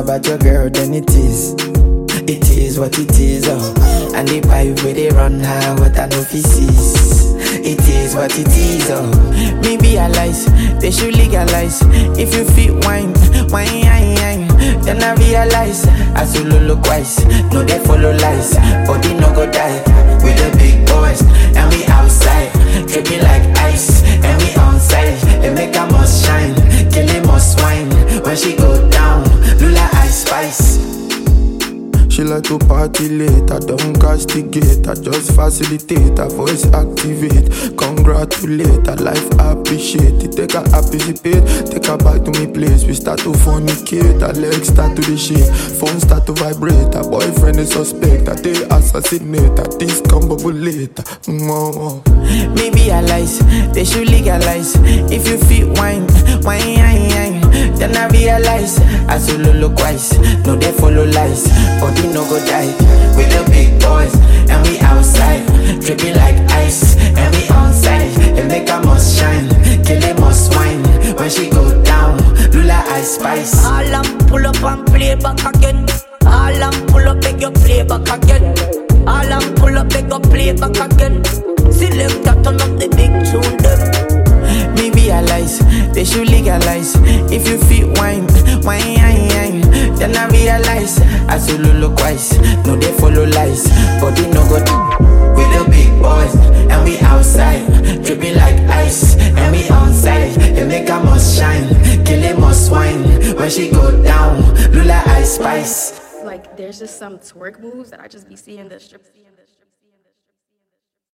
about your girl, then it is. It is what it is, oh. And the pipe where they run high, what I know feces. It is what it is, oh. Me realize, they should legalize. If you fit wine, then I realize, I should look wise. No, they follow lies, body no go die. We the big boys, and we outside. Dripping like ice, and we on side. They make a must shine, kill him must wine. When she go down, Lula ice spice. She like to party late, I don't castigate, I just facilitate, her voice activate. Congratulate, her life appreciate it. Take her participate, take her back to me place. We start to fornicate, her legs start to the shake, phone start to vibrate, her boyfriend is suspect, I they assassinate, her this later. Me realize, they should legalize. If you fit wine, then I realize, I should look wise. No, they follow lies, body no go die. We the big boys, and we outside. Dripping like ice, and we on side. They make a must shine, kill them must wine. When she go down, Lula ice spice. All I'm pull up and play back again. All I'm pull up, beg you play back again. All I'm pull up, beg you play back again. Select that turn up the big tune them. Me realize, they should legalize. If you fit wine, then I realize, I should look wise. No, they follow lies, body no go. We the big boys, and we outside. Dripping like ice, and we on side. They make a must shine, kill him must wine. When she go down, Lula ice spice. Like, there's just some twerk moves that I just be seeing the strip.